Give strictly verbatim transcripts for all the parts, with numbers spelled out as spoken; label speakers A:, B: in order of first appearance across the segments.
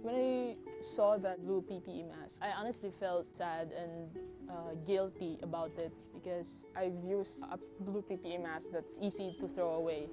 A: When I saw that blue P P E mask, I honestly felt sad and uh, guilty about it because I've used a blue P P E mask that's easy to throw away.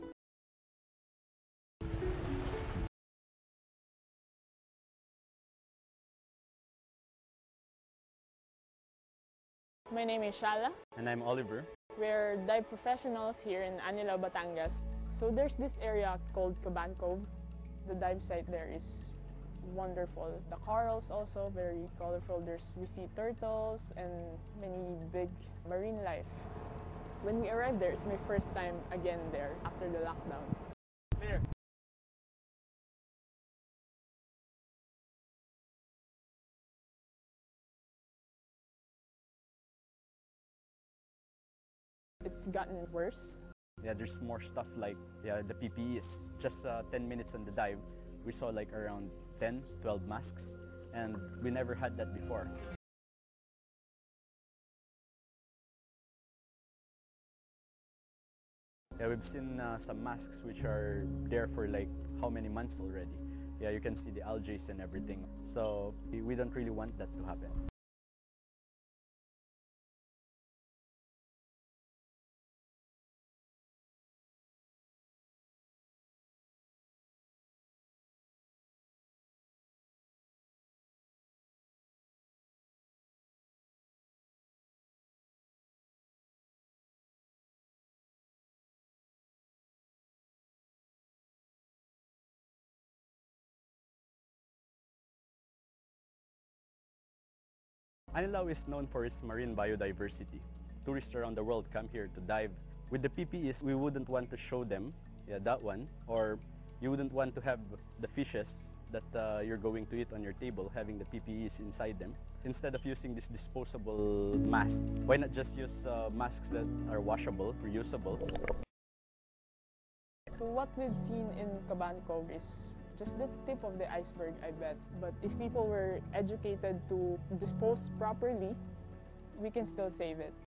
A: My name is Shala.
B: And I'm Oliver.
A: We're dive professionals here in Anilao, Batangas. So there's this area called Caban Cove. The dive site there is wonderful. The corals also very colorful. There's we see turtles and many big marine life. When we arrived there, it's my first time again there after the lockdown.
B: Clear.
A: It's gotten worse.
B: Yeah, there's more stuff like yeah, the P P Es. Just uh, ten minutes on the dive, we saw like around ten, twelve masks, and we never had that before. Yeah, we've seen uh, some masks which are there for like how many months already. Yeah, you can see the algae and everything. So we don't really want that to happen. Anilao is known for its marine biodiversity. Tourists around the world come here to dive. With the P P Es, we wouldn't want to show them, yeah, that one, or you wouldn't want to have the fishes that uh, you're going to eat on your table having the P P Es inside them. Instead of using this disposable mask, why not just use uh, masks that are washable, reusable?
A: So what we've seen in Caban Cove is just the tip of the iceberg, I bet. But if people were educated to dispose properly, we can still save it.